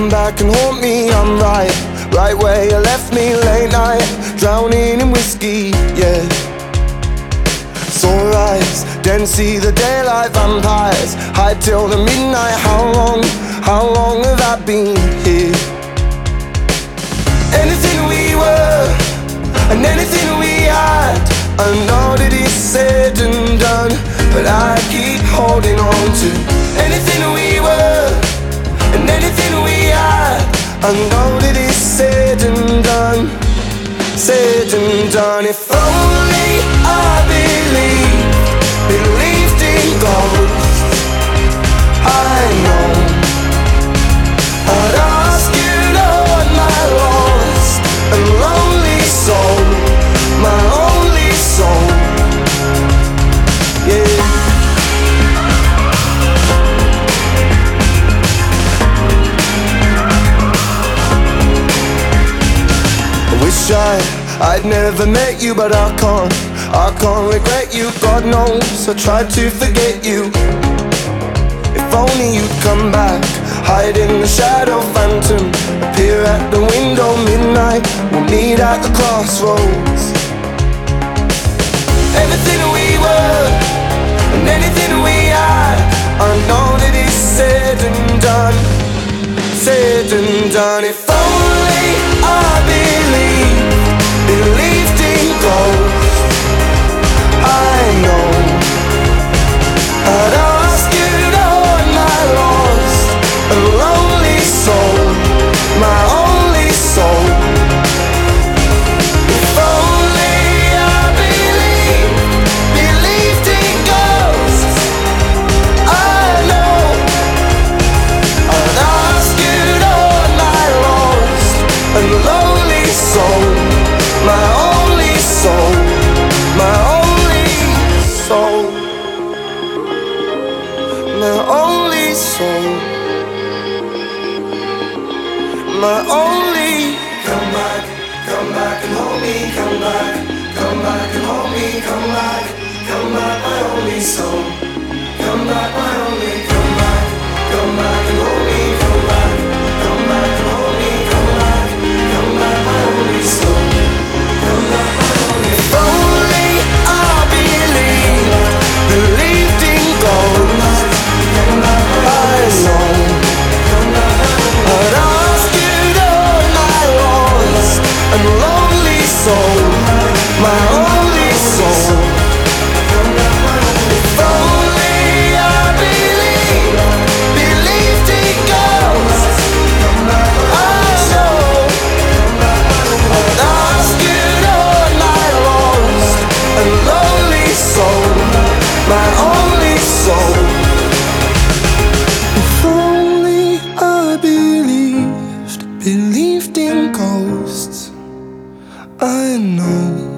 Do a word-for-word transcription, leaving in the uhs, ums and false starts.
come back and haunt me. I'm right, right where you left me late night, drowning in whiskey, yeah. Sunrise, then see the daylight, vampires hide till the midnight. How long, how long have I been here? Anything we were and anything we had, I know that it's said and done, but I keep holding on to anything we were and anything we had. I know that it's said and done, said and done. If only I believed, believed in ghosts, I know I'd ask you to hold my lost and lonely soul, my only soul, yeah. I wish I, I'd never met you, but I can't, I can't regret you. God knows I tried to forget you. If only you'd come back, hide in the shadow, phantom, appear at the window, midnight, we'll meet at the crossroads. Everything we were and anything we had, I know that it's said and done, said and done. If only I believed, believed in ghosts, I know I'd ask you to hold my lost and lonely soul, my only soul. If only I believed, believed in ghosts, I know I'd ask you to hold my lost and lonely soul, my only soul, my only soul, my only soul, my only. Come back, come back and hold me, come back, come back and hold me, come back, come back, my only soul, come back, my only, come back, come back and hold me, come back, come back and hold me, come back, come back, my only soul, come back, my only. If only I believed, believed in ghosts, I know I'd ask you to hold my lost and lonely soul, my only soul. If only I believed, believed in ghosts, I know I'd ask you to hold my lost and lonely soul, my only soul. If only I believed, believed in ghosts, I know